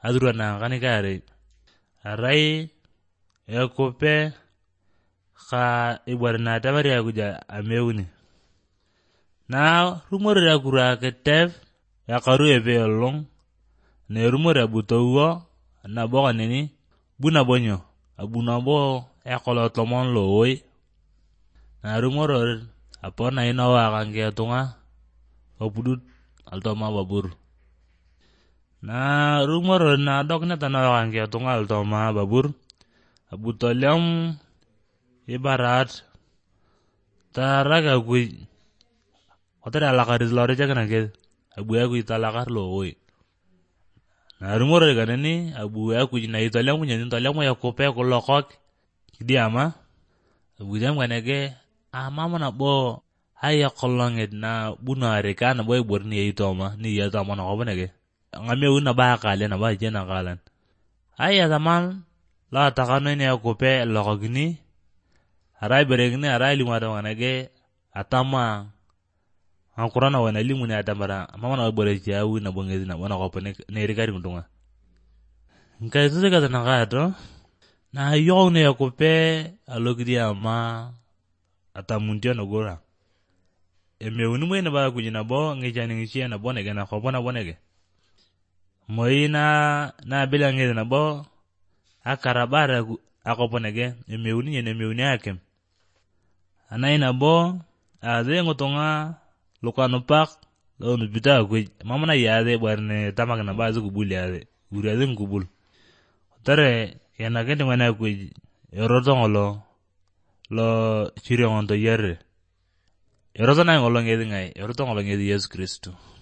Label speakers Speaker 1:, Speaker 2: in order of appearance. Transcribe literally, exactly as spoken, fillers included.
Speaker 1: aduru na ngani kare arai yakope ka ibarna tabari aguja ameuni na rumor ya kura ketef ya karu ebe long ne rumor ya butowo na boga nini buna bonyo abuna bo ya kolo tomon lo oi na rumor apona ina wa kange tunga opudut altoma babur na rumor na dokna tanawa kange tunga altoma babur abutolem ibarat taraga gui otara lakaris lore jagana ke abu ya gui talakar lo oi na rumor ganani abu ya gui na itolem kunyen itolem ya kope ko lokok diama abu jam ganage ama mana bo haya kolonget na bunare kana boy borni itoma ni ya tama na obnege ngame una ba kale na ba jena kalan haya zaman la takano ni ya kope lokogni arai beregne arai limada wanage atama ankurana wana limu ni atamara mama na bore jawu na bongezi na wana kopene ne rigari mtunga nkai tuze kata na gato na yo ne yakope alogidi ama atamuntia no gora eme unu mwe na ba kujina bo ngejani ngishia na bonege na kopona bonege moina na bila ngede na bo akarabara akoponege eme unu nyene eme unu yake anaina bo ade ngotonga lokano pak lo nubita ku mama na yade barne tamak na bazu kubuli yade uriade ngubul tare yana kende mana ku yorotongolo lo chiri onto yere yorotona ngolo ngedi ngai yorotongolo ngedi Yesu Kristo.